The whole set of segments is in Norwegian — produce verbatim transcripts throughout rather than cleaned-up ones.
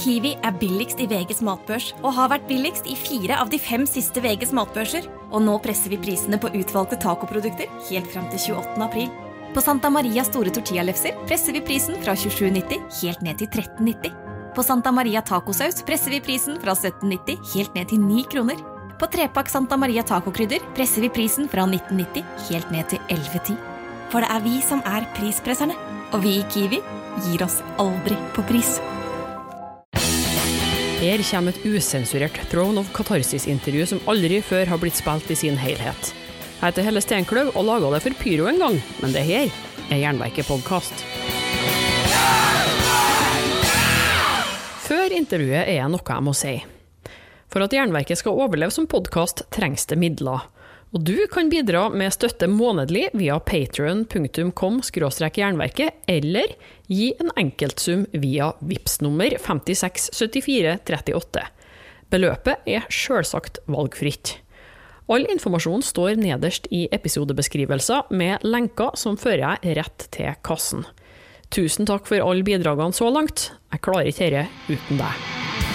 Kiwi er billigst i V G's matbørs, og har vært billigst i fire av de fem siste V G's matbørser. Og nå presser vi prisene på utvalgte tacoprodukter helt frem til tjueåttende april. På Santa Maria store tortillalefser presser vi prisen fra tjuesju nitti helt ned til tretten nitti. På Santa Maria tacosaus presser vi prisen fra sytten nitti helt ned til ni kroner. På trepakk Santa Maria tacokrydder presser vi prisen fra nitten nitti helt ned til elleve ti. For det er vi som er prispresserne, og vi i Kiwi gir oss aldri på pris. Her kommer et usensurert Throne of Catharsis-intervju som aldri før har blitt spilt i sin helhet. Jeg heter Helle Stenkløv og laget det for Pyro en gang, men det her er Jernverket-podcast. Før intervjuet er noe jeg må si. For at Jernverket skal overleve som podcast trengs det midler. Og du kan bidra med støtte månedlig via patreon punktum com skråstrek jernverket eller gi en enkeltsum via Vipps-nummer fem seks syv fire tre åtte. Beløpet er selvsagt valgfritt. All informasjon står nederst i episodebeskrivelser med lenker som fører jeg rett til kassen. Tusen takk for alle bidragene så langt. Jeg klarer ikke dette uten deg.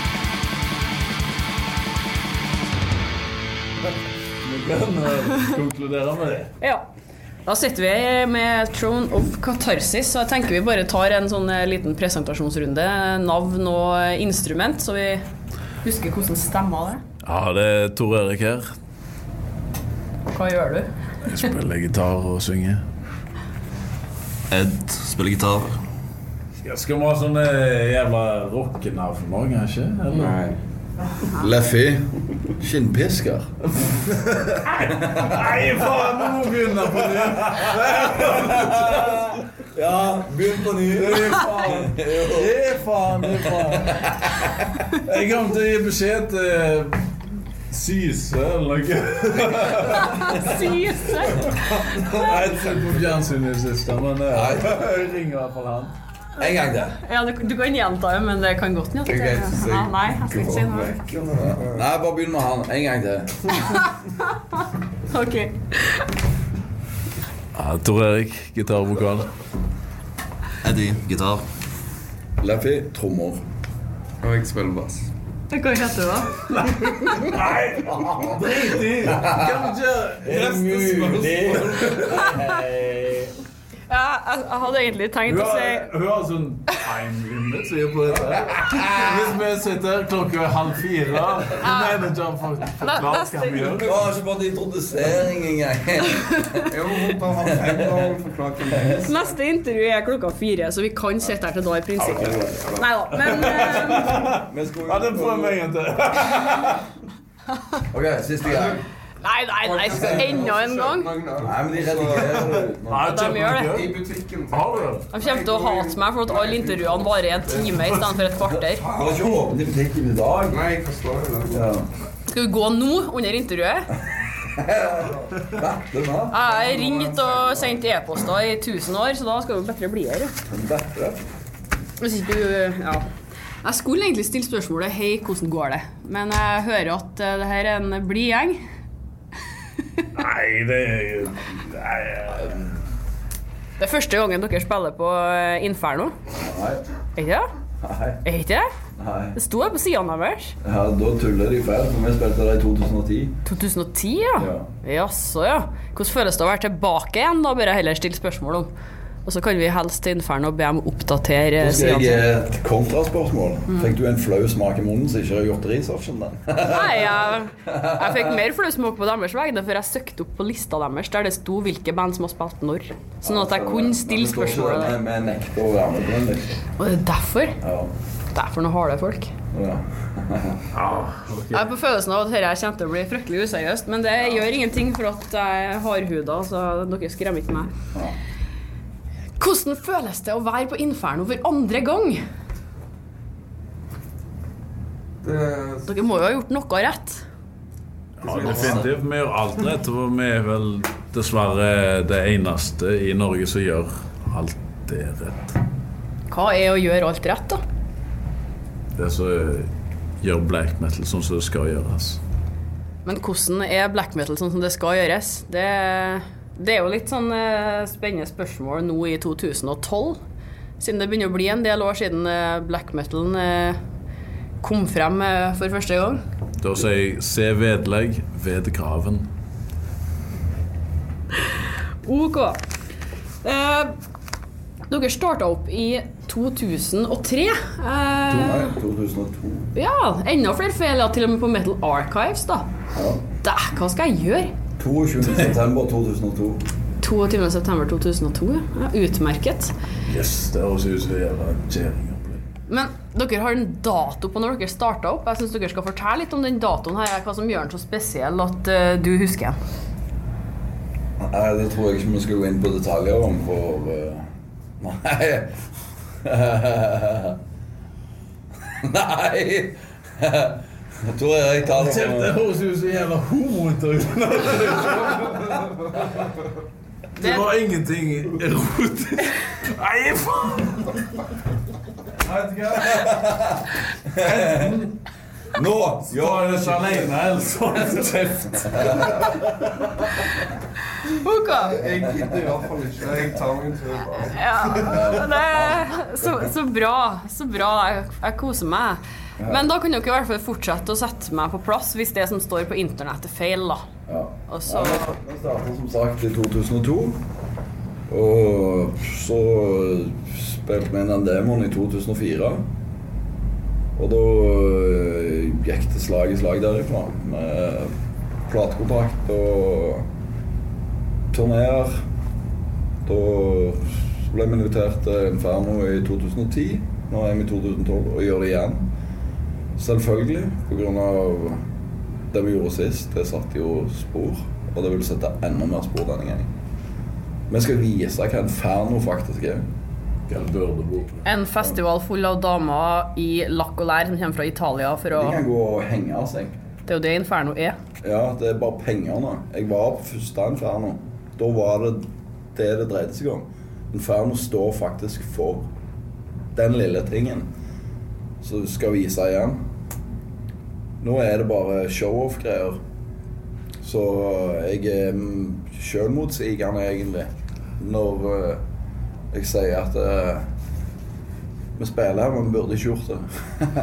Kan konkludere med det. Ja. Da sitter vi med Throne of Catharsis, så jeg tenker vi bare tar en sånn liten presentasjonsrunde, navn og instrument, så vi husker hvordan stemmer det. Ja, det er Tor Erik her. Hva gjør du? Jeg spiller gitar og synger. Ed spiller gitar. Ja, skal vi ha sånne jævla rockenavn nå, kanskje? Eller? Nei. Leffy, skinnpisker. Nei, faen, nå må vi begynne på ny. Ja, begynn på ny. Det er faen, det er faen, det er faen. Jeg kommer til å gi beskjed til Syse eller noe. Syse? Jeg har ikke sett på fjernsynet i siste, men jeg ringer i hvert fall han. En gang til. Ja, du, du kan gjenta det, men det kan godt gjenta det. Ja, nei, jeg skal ikke si noe. Nei, bare begynn med han. En gang til. Ok. Ja, Tor Erik, gitar og vokal. Eddie, gitar. Leffy, trommer. Og jeg spiller bass. Hva heter du da? Nei, drit i! Kan du ikke neste spørsmål? Ja, jeg, jeg hadde egentlig tenkt å si... Hun har sånn time limit, sier på dette. Hvis vi sitter klokka halv fire, så mener jeg for forklart hva vi gjør. Du har ikke fått introdusering engang. Jo, bare ha fem år forklart om det. Neste intervju er klokka fire, så vi kan sitte her til da i prinsippet. Neida, men... Uh... Ja, det prøver vi en til. Ok, siste gang. Nei, nei, nei, enda en gang. Nei, men de redigerer det ut. Nei, De gjør det. I butikken. Har du det? De kommer til å hate meg for at alle intervjuene varer en time i stedet for et kvarter. Har du ikke åpnet i butikken i dag? Nei, jeg forstår det. Ja. Skal vi gå nå under intervjuet? Hva? Det er Jeg har ringt og sendt e-poster i tusen år, så da skal vi bedre bli her. Dette. Hvis ikke du... Ja. Jeg skulle egentlig stille spørsmålet, hei, hvordan går det? Men jeg hører at det her er en blid gjeng. Nei, det er... Nei, Det er første gangen dere spiller på Inferno. Nei. Er ikke det? Nei. Er ikke det? Nei. Det sto her på siden av oss. Ja, da tuller de feil, for vi spilte det i to tusen og ti. to tusen og ti, ja? Ja. Jaså, ja. Hvordan føles det å være tilbake igjen? Da bør jeg heller stille spørsmål om. Og så kan vi helst til Inferno be om å oppdatere Så skal siden. jeg gi et kontraspørsmål. Fikk du en flau smak i munnen så ikke har gjort researchen den? Nei, jeg, jeg fikk mer fløsmåk på deres vegne, for jeg søkte opp på lista deres, der det sto hvilke band som har spilt når. Sånn at jeg kunne stille spørsmål. Men vi nekter å være med på den, liksom. Og det er derfor. Ja. Derfor nå har det folk. Ja. Jeg er på følelsen av at dette kommer til å bli fryktelig useriøst, men det gjør ingenting for at jeg har huda, så dere skremmer ikke meg. Ja. Hvordan føles det å være på Inferno for andre gang? Det... Dere må jo ha gjort noe rett. Ja, definitivt. Vi gjør alt rett, og vi er vel dessverre det eneste i Norge som gjør alt det rett. Hva er å gjøre alt rett, da? Det som gjør black metal sånn som det skal gjøres. Men hvordan er black metal sånn som det skal gjøres? Det, det er jo litt sånn eh, spennende spørsmål nå i to tusen og tolv, siden det begynner å bli en del år siden eh, black metalen eh, kom frem for første gang? Da sier jeg se vedlegg ved graven. Ok. Eh, dere startet opp i to tusen og tre. Eh, Nei, to tusen og to. ja, enda flere feil, til og med på Metal Archives da. Ja. Da, hva skal jeg gjøre? toogtyvende september to tusen og to. toogtyvende september to tusen og to, ja, utmerket. Yes, det høres ut som jævla kjæring. Men dere har en dato på når dere startet opp. Jeg synes dere skal fortelle litt om den datoen her, hva som gjør den så spesiell at uh, du husker den. Nei, det tror jeg ikke vi skal gå inn på detaljer om, for... Uh, nei. nei. Jeg tror jeg tar det Det for... høres ut som jævla homoter. Det var ingenting erotisk. Nei, faen! Vet du hva? Nå! Ja, det er ikke alene, ellers har det kjeft. Ok. Jeg gidder i hvert fall ikke. Jeg tar meg en tur bare. Ja, det er så, så bra, så bra. Jeg, jeg koser meg. Men da kan dere i hvert fall fortsette å sette meg på plass hvis det som står på internett er feil, da. Ja. Og så... Ja, vi startet som sagt i to tusen og to. Og så spilte vi inn den demoen i to tusen og fire. Og da gikk det slag i slag derifra. Med platekontrakt og turnéer. Da ble vi invitert til Inferno i to tusen og ti. Nå er vi i to tusen og tolv og gjør det igjen. Selvfølgelig, på grunn av det vi gjorde sist. Det satt jo spor, og det vil sette enda mer spor denne gangen. Vi skal vise hva Inferno faktisk er. Hva burde bo? En festival full av damer i lakk og lær som kommer fra Italia for å... De kan gå og henge seg. Det er jo det Inferno er. Ja, det er bare pengene. Jeg var på første Inferno. Da var det det det dreide seg om. Inferno står faktisk for den lille tingen som du skal vise igjen. Nå er det bare show-off-greier. Så jeg er selvmotsigende egentlig når uh, jeg sier at uh, vi spiller her, men vi burde ikke gjort det.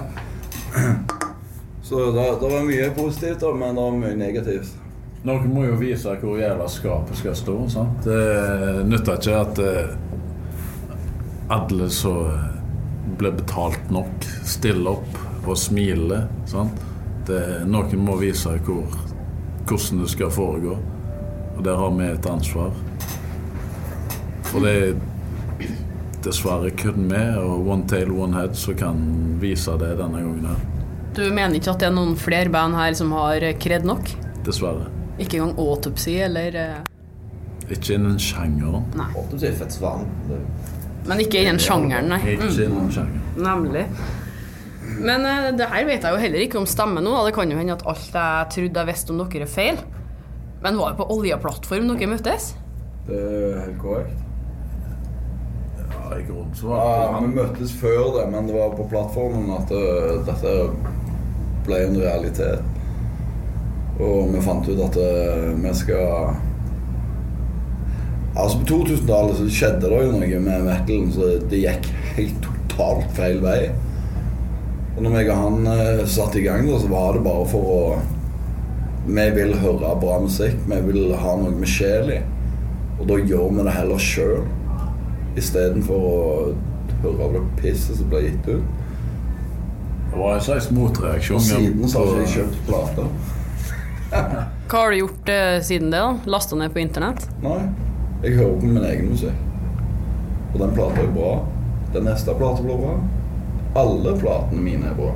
Så det, det var mye positivt, men det var mye negativt. Noen må jo vise hvor jævla skapet skal stå, sant? Det nytter ikke at uh, alle så ble betalt nok, stille opp og smile, sant? Det, noen må vise hvor, hvordan det skal foregå, og der har vi et ansvar. Og det er dessverre kun vi og One Tail, One Head som kan vise det denne gangen her. Du mener ikke at det er noen flere band her som har kred nok? Dessverre. Ikke engang Autopsy, eller... Ikke innen sjangeren. Nei. Autopsy er fett svan. Men ikke innen sjangeren, nei. Ikke innen sjangeren. Nemlig. Men uh, det her vet jeg jo heller ikke om stemmer nå. Det kan jo hende at alt jeg trodde jeg visste om dere er feil. Men var det på oljeplattform dere møttes? Det er helt korrekt. Ja, i grunnen så var Ja, det vi møttes før det, men det var på plattformen at uh, dette ble en realitet. Og vi fant ut at uh, vi skal... Altså på to tusen-tallet så skjedde det jo noe med metalen, så det gikk helt totalt feil vei. Og når jeg og han uh, satt i gang da, så var det bare for å... Vi vil høre bra musikk, vi vil ha noe med sjel i. Og da gjør vi det heller selv, i stedet for å høre det pisset som ble gitt ut. Det var en slags motreaksjon. Og siden så har jeg ikke kjøpt plater. Hva har du gjort uh, siden det da? Lastet ned på internett? Nei, jeg hører på min egen musikk. Og den platen er bra. Den neste platen blir bra. Alle platene mine er bra.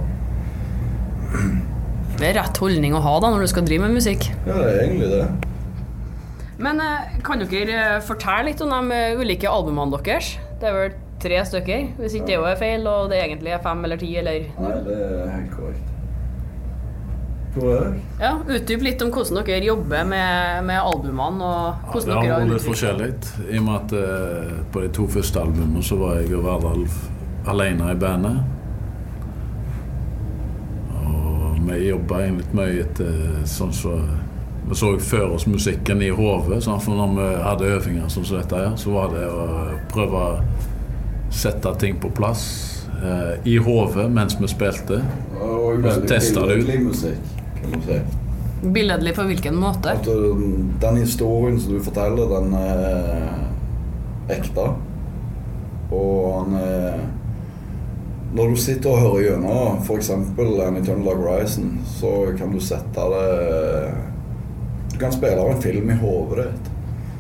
Det er rett holdning å ha da når du skal drive med musikk. Ja, det er egentlig det. Men uh, kan dere fortelle litt om de uh, ulike albumene deres? Det er vel tre stykker, hvis ikke det er feil, og det egentlig er fem eller ti, eller... Nei, det er helt korrekt. Hvor er det? Ja, utdyp litt om hvordan dere jobber med, med albumene, og hvordan Ja, det dere har har vært litt utviklet. forskjellig. I og med at eh, på de to første albumene så var jeg og Verdal alene i bandet. Og vi jobbet egentlig mye etter sånn så... Vi så før oss musikken i hodet, sånn, for når vi hadde øvinger som dette her, så var det å prøve å sette ting på plass. eh, i hodet mens vi spilte. Og så testet det ut. billedlig musikk, kan du si. Billedlig på hvilken måte? At den historien som du forteller, den er ekte. Og han er... Når du sitter og hører gjennom, for eksempel en Eternal Dark Horizon, så kan du sette det... Du kan spille av en film i hodet ditt.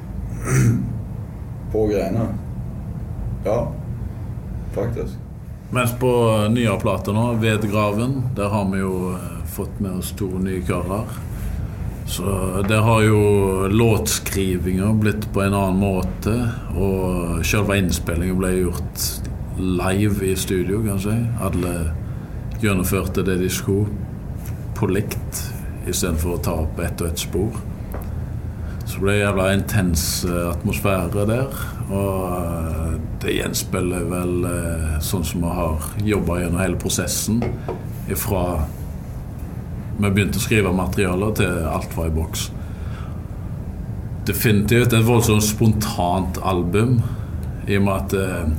På greiene. Ja, faktisk. Mens på nye plater nå, Vedgraven, der har vi jo fått med oss to nye karer. Så der har jo låtskrivinger blitt på en annen måte, og selve innspillingen ble gjort live i studio, kan jeg si. Alle gjennomførte det de skulle på likt, i stedet for å ta opp ett og ett spor. Så det ble en jævla intens atmosfære der, og det gjenspiller vel sånn som vi har jobbet gjennom hele prosessen, ifra vi begynte å skrive materialer til alt var i boks. Definitivt et voldsomt spontant album, i og med at eh,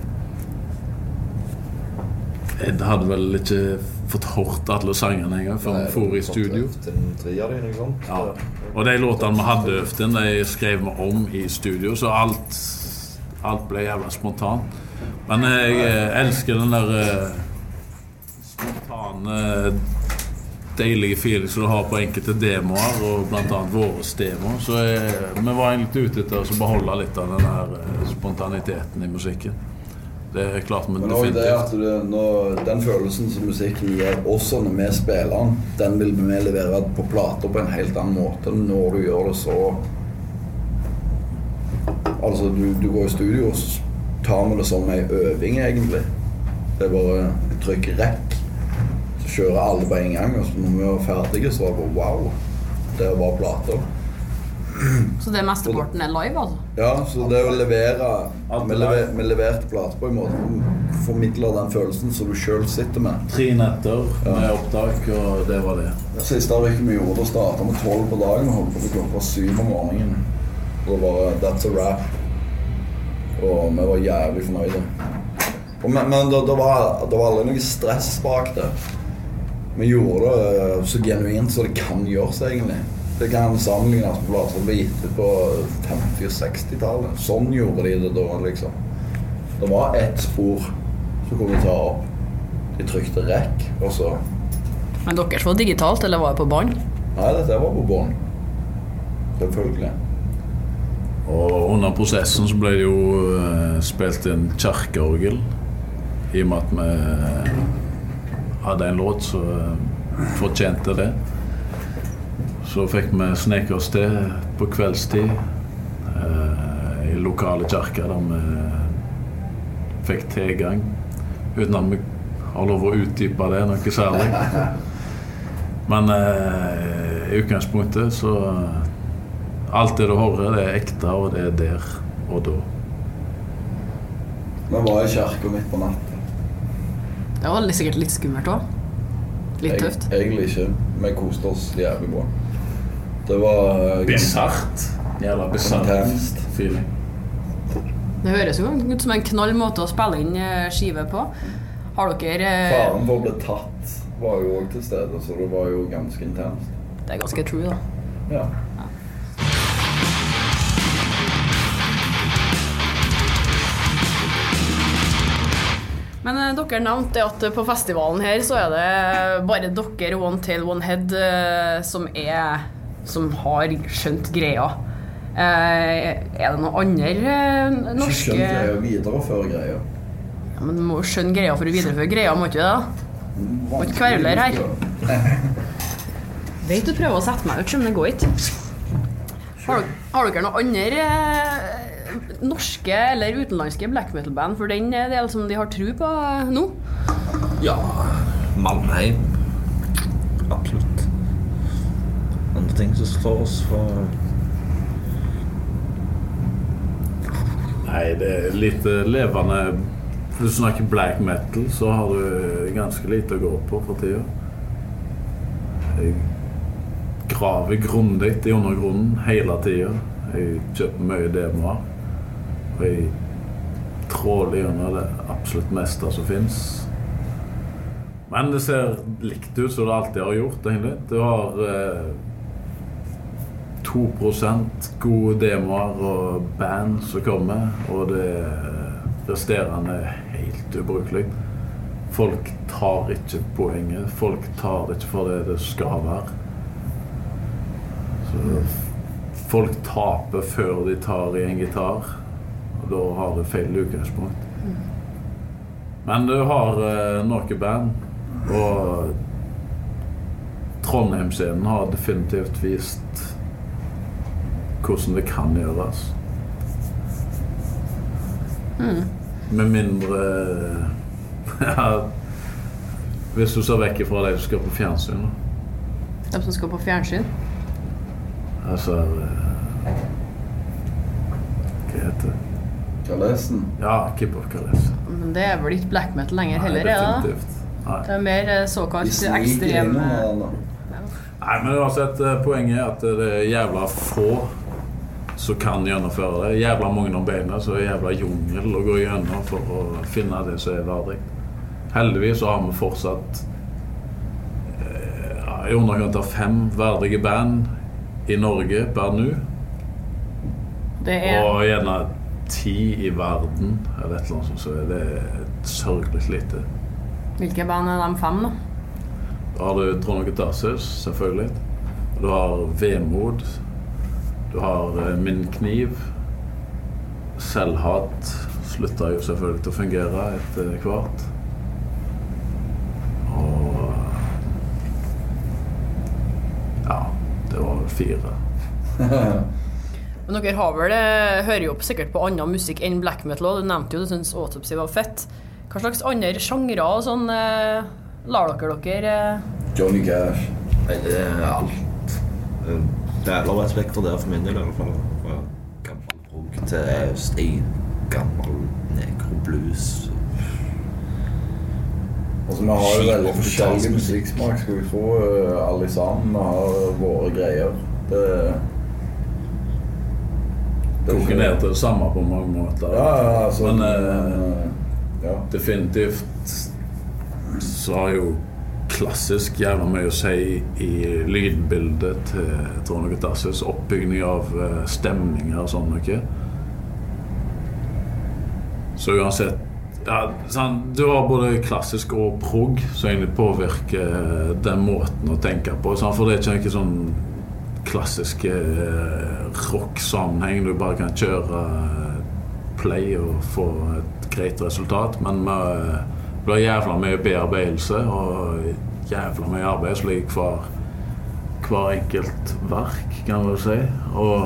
Ed hadde vel ikke fått hørt alle sangene en gang før vi for i studio. Ja. Og de låtene vi hadde øvd inn, de skrev vi om i studio, så alt, alt ble jævla spontant. Men jeg elsker den der eh, spontane deilige feeling som du har på enkelte demoer, og blant annet våres demoer. Så jeg, vi var egentlig ute etter å beholde litt av den her spontaniteten i musikken. Det er klart, men, men også det at det, når, den følelsen som musikken gir også når vi spiller den, den vil vi levere på plater på en helt annen måte når du gjør det så... Altså, du, du går i studio og så tar vi det som en øving egentlig. Det er bare trykk rekk. Kjører alle på en gang, og så når vi var ferdige så var det bare wow, det er bare plater. Så det mesteparten er live, altså? Ja, så det å levere, vi, lever, vi leverte plater på en måte, formidler den følelsen som du selv sitter med. Tre netter med ja. Opptak, og det var det. Det siste rykket vi gjorde, da startet med tolv på dagen, og holdt på til klokka syv om morgenen. Og det var that's a wrap. Og vi var jævlig fornøyde. Og, men men det, det, var, det var aldri noe stress bak det. Vi gjorde det så genuint så det kan gjøres egentlig. Det kan sammenlignes på plater som ble gitt ut på femti- og seksti-tallet. Sånn gjorde de det da, liksom. Det var ett spor som kunne ta opp. De trykte rekk, og så... Men deres var digitalt, eller var det på bånd? Nei, dette var på bånd. Selvfølgelig. Og under prosessen så ble det jo uh, spilt inn kjerkeorgel, i og med at vi hadde en låt så uh, fortjente det. Så fikk vi sneke oss til på kveldstid uh, i lokale kjerker der vi fikk tilgang, uten at vi har lov å utdype det noe særlig. Men uh, i utgangspunktet så alt det du hører, det er ekte, og det er der og da. Vi var i kjerken midt på natten. Det var sikkert litt skummelt også. Litt tøft. Jeg, egentlig ikke. Vi koste oss jævlig bra. Det var... Bizarrt. Jævla bizarrt feeling. Det høres jo ut som en knall måte å spille inn skive på. Har dere... Faren for å bli tatt var jo også til stede, så det var jo ganske intenst. Det er ganske true, da. Ja. Men eh, dere nevnte at på festivalen her så er det bare dere One Tail One Head eh, som er som har skjønt greia. Eh, er det noen andre eh, norske... Skjønt greia, videreføre greia. Ja, men du må skjønne greia for å videreføre greia, må ikke det da? Må ikke kverler her. Vet du prøver å sette meg ut, men det går ikke. Har, har dere noen andre... Eh, norske eller utenlandske black metal band for den del som de har tro på nå? Ja, Mannheim. Absolutt. Andre ting som slår oss for... Nei, det er litt levende. Hvis du snakker black metal, så har du ganske lite å gå på for tida. Jeg graver grundigt i undergrunnen hele tida. Jeg kjøper mye demoer. Og jeg tråler gjennom det absolutt meste som finnes. Men det ser likt ut som det alltid har gjort, egentlig. Du har eh, to prosent gode demoer og band som kommer, og det resterende er helt ubrukelig. Folk tar ikke poenget, folk tar ikke for det det skal være. Så folk taper før de tar i en gitar, og da har du feil utgangspunkt. Men du har eh, noen band, og Trondheim-scenen har definitivt vist hvordan det kan gjøres. Mm. Med mindre ja, hvis du ser vekk fra de som skal på fjernsyn. De som skal på fjernsyn? Altså hva heter det? Kalesen? Ja, Keep of Kalesen. Men det er vel ikke black metal lenger heller, Nei, er det? definitivt. Nei. Det er mer såkalt ekstrem... Nei, men uansett, poenget er at det er jævla få som kan gjennomføre det. Jævla mange om beina, så er det jævla jungel å gå gjennom for å finne det som er verdig. Heldigvis så har vi fortsatt ja, i underkant av fem verdige band i Norge per nu. Det er... Og gjerne ti i verden, eller et eller annet sånt, så er det sørgelig lite. Hvilke band er de fem, da? Da har du Trond og Gutassus, selvfølgelig. Du har Vemod. Du har Min Kniv. Selvhat slutter jo selvfølgelig til å fungere etter hvert. Og ja, det var fire. Men dere har vel, hører jo sikkert på annen musikk enn black metal. Du nevnte jo du synes Autopsy var fett. Hva slags andre sjangre og sånn eh, lar dere dere? Eh... Johnny Cash. Nei, det er alt. Det er lov respekt for det for min del i alle fall. Fra gammel prog til stein, gammel nekroblues. Altså, vi har jo veldig forskjellig musikksmak, skal vi få uh, alle sammen. Vi har våre greier. Det... Det koker ned til det samme på mange måter. Ja, ja, altså, men uh, ja. Definitivt så har jo klassisk jævla mye å si i lydbildet til Trond og Gutassus, oppbygging av uh, stemninger og sånn noe. Så uansett, ja, sånn, du har både klassisk og prog som egentlig påvirker uh, den måten å tenke på, sånn, for det er ikke sånn klassiske uh, rock-sammenheng du bare kan kjøre uh, play og få et greit resultat, men vi blir jævla mye bearbeidelse og jævla mye arbeid slik hver, hver enkelt verk, kan man si, og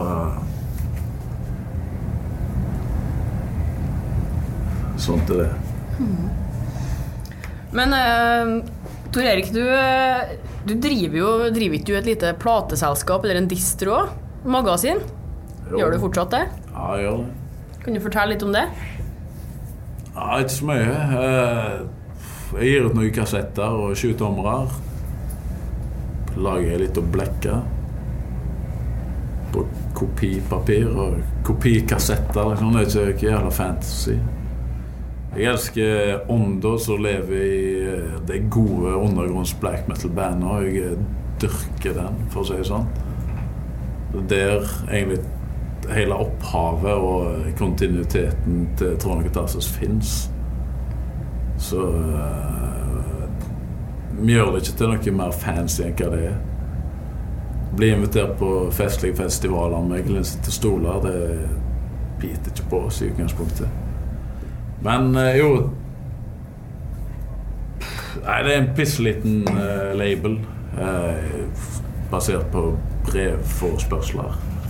sånt er det. Hmm. Men uh, Tor Erik, du, du driver jo driver ikke du et lite plateselskap eller en distro, magasin? Jo. Gjør du fortsatt det? Ja, jeg gjør det. Kan du fortelle litt om det? Ja, ikke så mye. Jeg gir ut noen kassetter og sjutommere. Lager jeg litt å blekke på kopipapir og kopikassetter. Liksom. Det er ikke jævla fantasy. Jeg elsker ånda som lever i det gode undergrunns black metal bandet, og jeg dyrker den, for å si det sånn. Det er egentlig hele opphavet og kontinuiteten til Trond og Gutassus finnes. Så uh, vi gjør det ikke til noe mer fancy enn hva det er. Bli invitert på festlige festivaler med glinsete stoler, det biter ikke på oss i utgangspunktet. Men uh, jo, nei, det er en pisseliten uh, label uh, basert på brevforspørsler.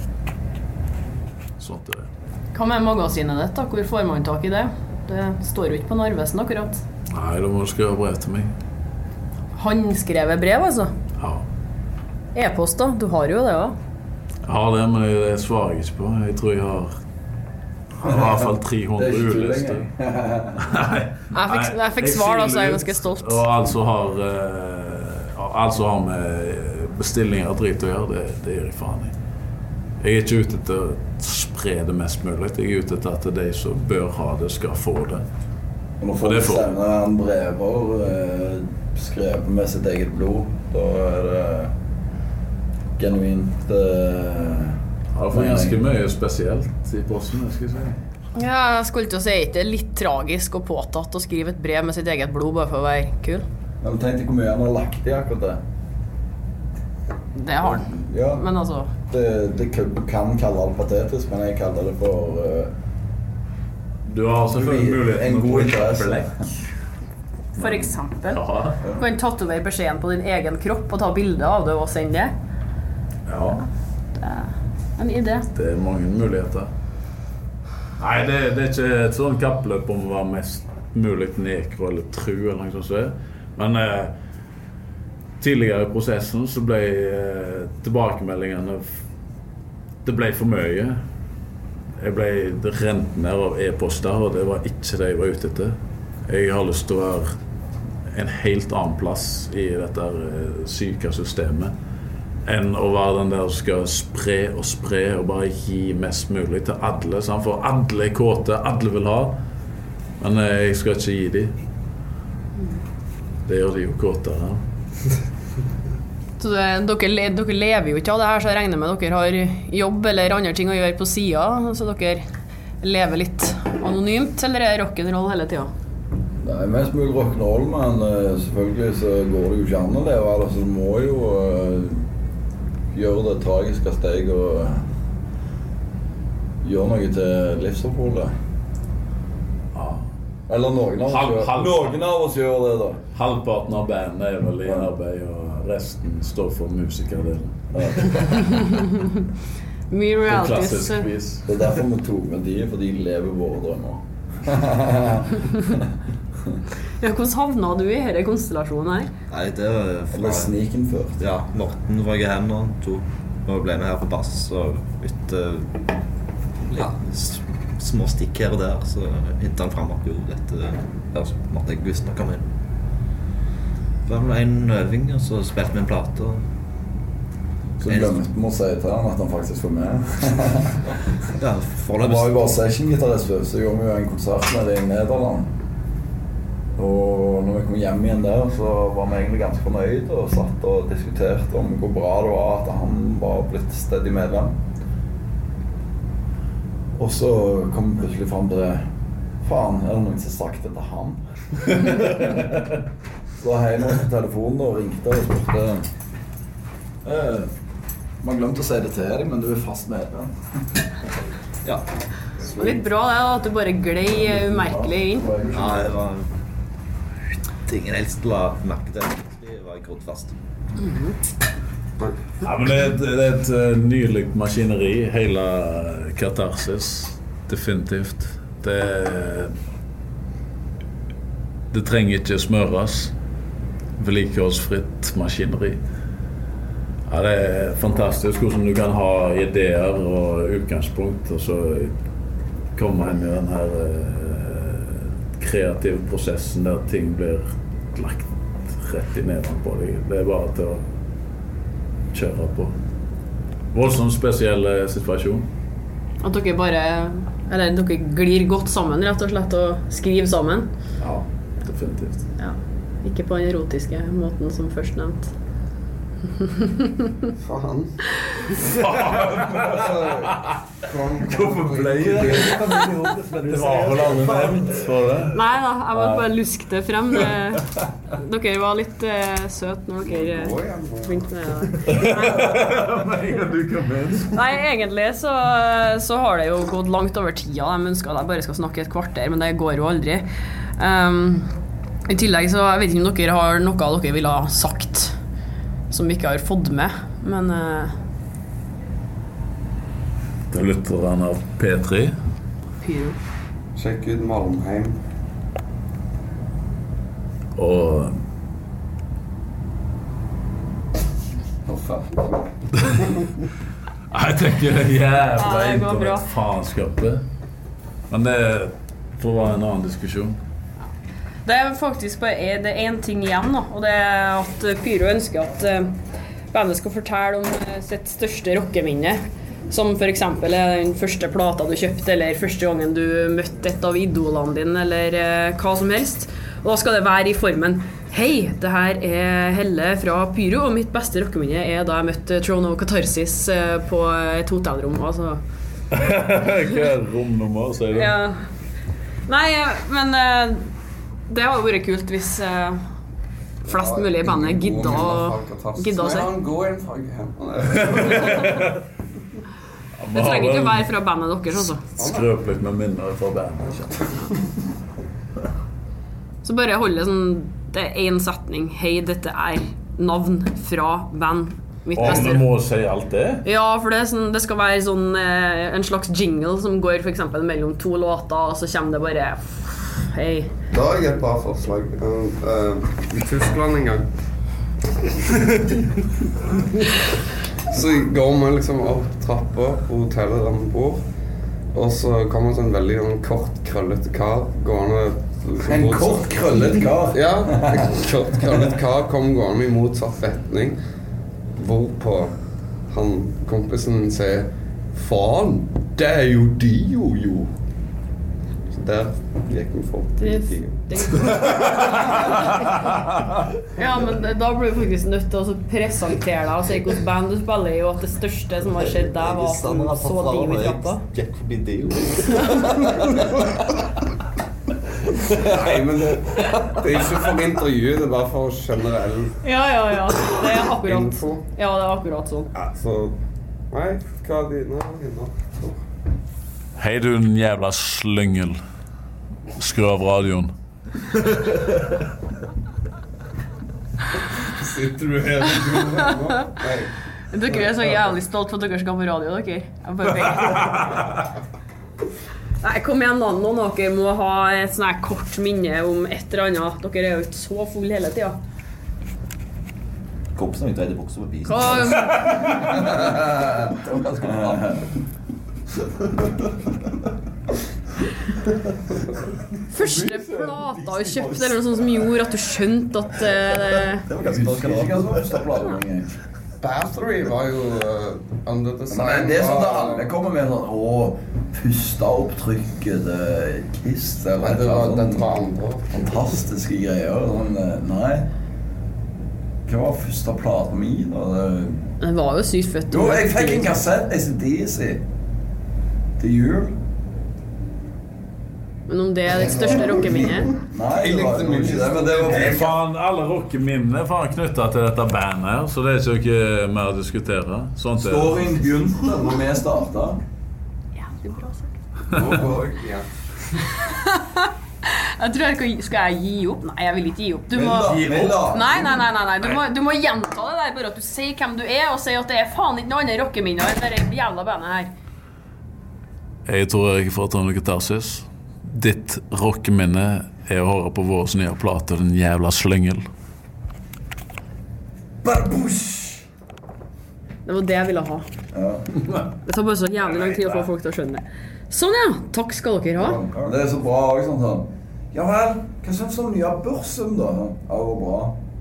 Sånt er det. Hva med magasinet ditt da? Hvor får man tak i det? Det står jo ikke på Narvesen akkurat. Nei, da må du skrive brev til meg. Håndskrevet brev, altså? Ja. E-post da? Du har jo det også. Jeg har det, men det svarer jeg ikke på. Jeg tror jeg har i hvert fall tre hundre ulister. Nei. Jeg fikk, jeg fikk svar da, så jeg er ganske stolt. Og altså har, uh, altså har med bestillinger og drit å gjøre, det, det gjør jeg faen i. Jeg er ikke ute til å spre det mest mulig. Jeg er ute til at de som bør ha det, skal få det. Og nå får vi sende en brever eh, skrevet med sitt eget blod. Da er det genuint uh, Ja, det var ganske mye spesielt I posten, jeg skal si. Ja, jeg skulle til å si det er litt tragisk og påtatt å skrive et brev med sitt eget blod bare for å være kul. Men tenk deg hvor mye han har lagt I akkurat det. Det har han. Ja, Men altså det, det kan kalle det patetisk, men jeg kaller det for uh, Du har selvfølgelig muligheten en å god bruke interesse. blekk. For eksempel Ja. Du kan tatovere beskjeden på din egen kropp og ta bilder av det og sende det. Ja, Det er en idé. det er mange muligheter. Nei, det, det er ikke et sånn kappløp om å være mest mulig nekro eller tru eller noe sånt. Så. Men eh, tidligere I prosessen så ble eh, tilbakemeldingene det ble for mye. Jeg ble rent ned av e-poster, og det var ikke det jeg var ute etter. Jeg har lyst til å være en helt annen plass I dette eh, syke systemet enn å være den der som skal spre og spre og bare gi mest mulig til alle, sant? For alle er kåte, alle vil ha, men eh, jeg skal ikke gi dem. Det gjør de jo kåtere. Så det, dere, dere lever jo ikke av det her, så jeg regner med dere har jobb eller andre ting å gjøre på siden, så dere lever litt anonymt, eller er det rock'n'roll hele tiden? Det er mest mulig rock'n'roll, men uh, selvfølgelig så går det jo ikke an å leve av det, så du må jo uh, gjøre det tragiske steg og uh, gjøre noe til livsoppholdet. Ja. Eller noen av oss Halv- gjør, halv- noen av oss gjør det da. Halvparten av bandet er vel I arbeid, og resten står for musikerdelen. Mye På realities. klassisk vis. Det er derfor vi tok med de, for de lever våre drømmer. Ja, hvordan havnet du I denne konstellasjonen her? Nei, det var Jeg ble snikinnført. Ja, Morten var I hendene, to. Og ble med her på bass, og etter ja, s- små stikk her og der, så hintet han frem at jo, dette ja, så måtte jeg visst nok komme inn. Det var vel en øving, og så spilte vi en plate. Og Så glemte vi å si til han at han faktisk var med. ja, Han foreløpig var jo bare session-gitarist før, så gjorde vi jo en konsert med det I Nederland. Og når vi kom hjem igjen der, så var vi egentlig ganske fornøyd og satt og diskuterte om hvor bra det var at han var blitt stedig medlem. Og så kom vi plutselig frem til faen, er det noen som har sagt det til han? Så hei nå på telefonen og ringte og spurte eh, man glemte å si det til deg, men du er fast medlem. Ja. Det var litt bra det, da, at du bare glei umerkelig inn. Ja, det var ingen helst la merke til. Det var grodd fast. Ja, men det er et, det er et uh, nydelig maskineri, hele Katarsis, definitivt. Det, det trenger ikke smøres. Vedlikeholdsfritt maskineri. Ja, det er fantastisk hvordan du kan ha ideer og utgangspunkt, og så komme inn I den her uh, kreative prosessen der ting blir lagt rett I neven på deg. Det er bare til å kjøre på. Voldsomt spesiell uh, situasjon. At dere bare, eller dere glir godt sammen, rett og slett, og skriver sammen. Ja, definitivt. Ja, ikke på den erotiske måten som først nevnt. Faen. Hvorfor ble det? Det var vel aldri nevnt, var det? Nei da, jeg var bare lusk det frem. Det, dere var litt uh, søt når dere uh, begynte med det. Nei, egentlig så, så har det jo gått langt over tida. De ønsker at jeg bare skal snakke et kvarter, men det går jo aldri. Um, I tillegg så jeg vet ikke om dere har noe dere ville ha sagt som vi ikke har fått med, men uh, Det lytter han av P tre. Pyro. Sjekk ut Malmheim. Og jeg tenker det er jævla Ja, det går bra. internett-faenskapet. Men det får være en annen diskusjon. Det er faktisk bare det er en ting igjen da, og det er at Pyro ønsker at uh, bandet skal fortelle om uh, sitt største rockeminne, som for eksempel er den første plata du kjøpte, eller første gangen du møtte et av idolene dine, eller uh, hva som helst. Og da skal det være I formen Hei, det her er Helle fra Pyro, og mitt beste rockeminne er da jeg møtte Throne of Catharsis på et hotellrom. Altså. Hva er romnummer, sier du? Ja. Nei, men det har jo vært kult hvis flest mulig i bandet gidda å gidda å se. Men han går inn fra hjemme. Det trenger ikke være fra bandet deres også. Skrøp litt med minner fra bandet. Så bare holde sånn, det er en setning. Hei, dette er navn fra band. Mitt Å, beste. vi må si alt det? Ja, for det, er sånn, det skal være sånn, eh, en slags jingle som går for eksempel mellom to låter, og så kommer det bare hei. Da har jeg et bra forslag. Uh, uh, I Tyskland en gang så går man liksom opp trappa på hotellet der man bor, og så kommer en sånn veldig en kort, krøllete kar gående liksom, En kort, krøllet kar? Ja, en kort, krøllet kar kom gående i motsatt retning, hvorpå han, kompisen sier faen, det er jo de jo jo. Så der gikk vi for Det, det. Ja, men da ble du faktisk nødt til å presentere deg og si hvilket band du spiller i, og at det største som har skjedd der var at han så Dio i trappa. Gikk forbi Dio. Nei, men det, det er ikke for intervju, det er bare for generell Ja, ja, ja. Det er akkurat. info. Ja, det er akkurat sånn. Ja, så nei, hva er dine hinner? Hei du, den jævla slyngel. Skru av radioen. Sitter du her? Nei. Dere er så jævlig stolt for at dere skal på radio, dere. Jeg bare vet. Nei, kom igjen da, noen av dere må ha et sånn her kort minne om et eller annet. Dere er jo ikke så full hele tiden. Kompisen min dreide bukser på bisen. Hva? Det var ganske bra. Første plata du kjøpte, eller noe sånt som gjorde at du skjønte at uh, Det var ganske bra. Battery var jo uh, under design. Men det er sånn at alle kommer med sånn Å, pusta opptrykket det Kiss eller Nei, det var, sånn dette var andre. fantastiske greier sånn, nei hva var første plata mi da? Det... det var jo sykt fett. Jo, jeg fikk en kassett A C D C til jul. Men om det er ditt største rockeminne? Nei, det var likte mye ikke det, men det var Hey, faen, alle rockeminnene er faen knyttet til dette bandet her, så det er ikke ikke mer å diskutere. Sånt er det. storyen begynte når vi startet. Jævlig bra sagt. Nå går jeg, ja. Jeg tror jeg skal, skal jeg gi opp? Nei, jeg vil ikke gi opp. Du må... Vil da? Nei, nei, nei, nei, nei. Du, må, du må gjenta det der, bare at du sier hvem du er, og sier at det er faen ikke noe annet rockeminne enn det jævla bandet her. Jeg tror jeg får ta noe Catharsis. Ditt rockeminne er å høre på vår nye plate, den jævla slyngel. Barbush! Det var det jeg ville ha. Ja. Det tar bare så jævlig lang tid å få folk til å skjønne det. Sånn ja, takk skal dere ha. Det er så bra også, sånn sånn. Ja vel, hva synes du om nye børsen da? Ja, det var bra.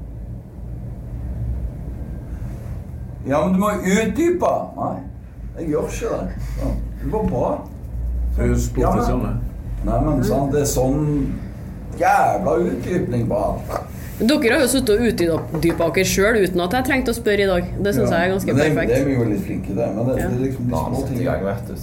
Ja, men du må utdype. Nei, jeg gjør ikke det. Ja, det var bra. Husk profesjonell. Nei, men sant, det er sånn jævla utdypning på alt. Dere har jo suttet og utdypet dere selv uten at jeg trengte å spørre i dag. Det synes jeg er ganske Men det, perfekt. det er vi jo litt flinke til, men det, Ja. det er liksom de små tingene.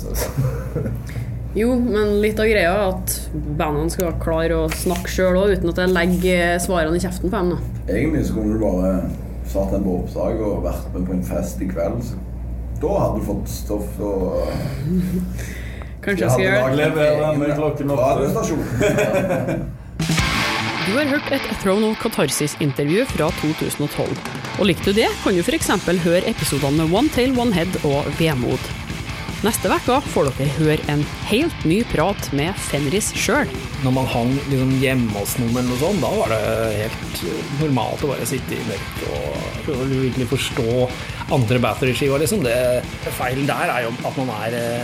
Jo, men litt av greia er at bandene skal klare å snakke selv også, uten at jeg legger svarene i kjeften på dem. Da. Egentlig så kunne du bare satt en på oppdrag og vært med på en fest i kveld. Så. Da hadde du fått stoff og... Kanskje jeg skal gjøre det. Lever den med klokken åtte. Radiostasjon. Du har hørt et Throne of Catharsis-intervju fra to tusen og tolv. Og likte du det, kan du for eksempel høre episodene med One Tail, One Head og Vemod. Neste vekka får dere høre en helt ny prat med Fenris selv. Når man hang liksom hjemme hos noen eller noe sånt, da var det helt normalt å bare sitte i mørk og virkelig forstå andre Bathory-skiva, liksom. Det feil der er jo at man er